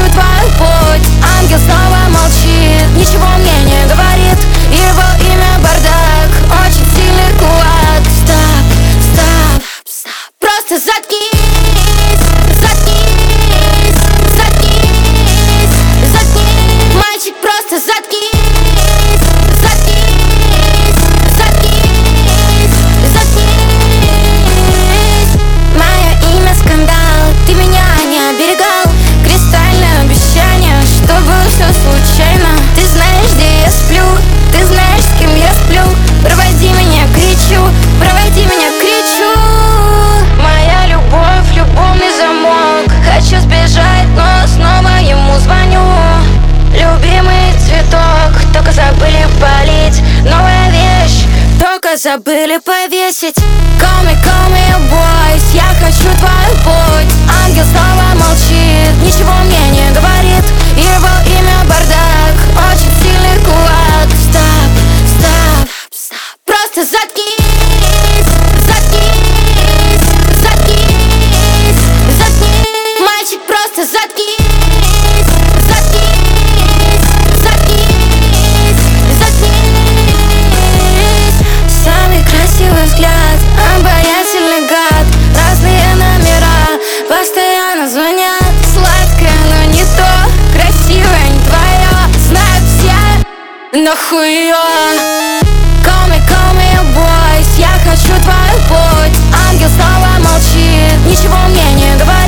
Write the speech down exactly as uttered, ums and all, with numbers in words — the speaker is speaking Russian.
твой путь. Ангел снова молчит, ничего мне не говорит. Его имя бардак, очень сильный кулак. Стоп, стоп, стоп, просто заткнись, заткнись, заткнись, заткнись. Мальчик, просто заткнись, заткнись, заткнись, заткнись. Мое имя скандал, ты меня не оберегал. Кристальное обещание, что было все случайно. Ты знаешь, где я сплю, ты знаешь, с кем я сплю. Проводи меня, кричу, проводи меня, кричу. Моя любовь, любовный замок. Хочу сбежать, но снова ему звоню. Любимый цветок, только забыли полить. Новая вещь, только забыли повесить. Call me, call me a boy, я хочу твой путь. Ангел снова молчит, ничего мне не говорит. Его имя бардак, очень сильный кулак. Стоп, стоп, стоп, просто заткнись, заткнись, заткнись, заткнись. Мальчик, просто заткнись, заткнись, заткнись, заткнись. Самый красивый взгляд, обаятельный гад. Разные номера постоянно звонят. Сладкое, но не то, красивое, не твое. Знают все, нахуя. Call me, call me a boy, я хочу твой путь. Ангел снова молчит, ничего мне не говорит.